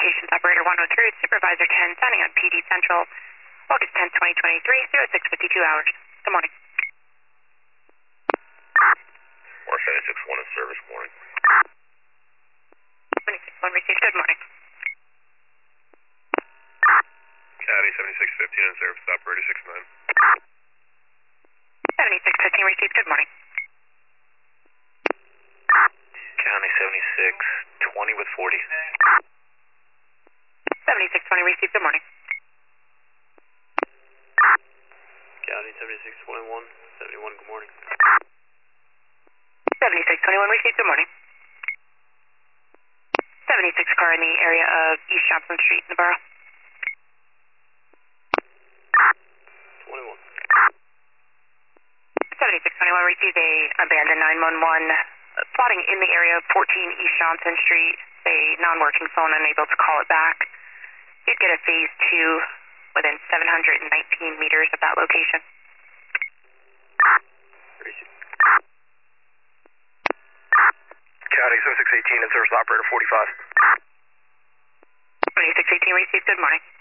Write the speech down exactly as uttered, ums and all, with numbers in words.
Communications Operator one oh three, Supervisor ten, signing on P D Central, August tenth, twenty twenty-three, oh six fifty-two hours. Good morning. Mark seventy-six one in service, morning. seventy-six one received, good morning. County seventy-six fifteen in service, operator six nine. seventy-six fifteen received, good morning. County seventy-six twenty with forty. seventy-six twenty received, good morning. County seventy-six twenty-one, seventy-one, good morning. seventy-six twenty-one received, good morning. seventy-six car in the area of East Johnson Street in the borough. twenty-one. seventy-six twenty-one received a abandoned nine one one plotting in the area of fourteen East Johnson Street, a non-working phone unable to call it back. Did get a phase two within seven hundred nineteen meters of that location. County seventy-six eighteen in service, operator forty-five. seventy-six eighteen received, good morning.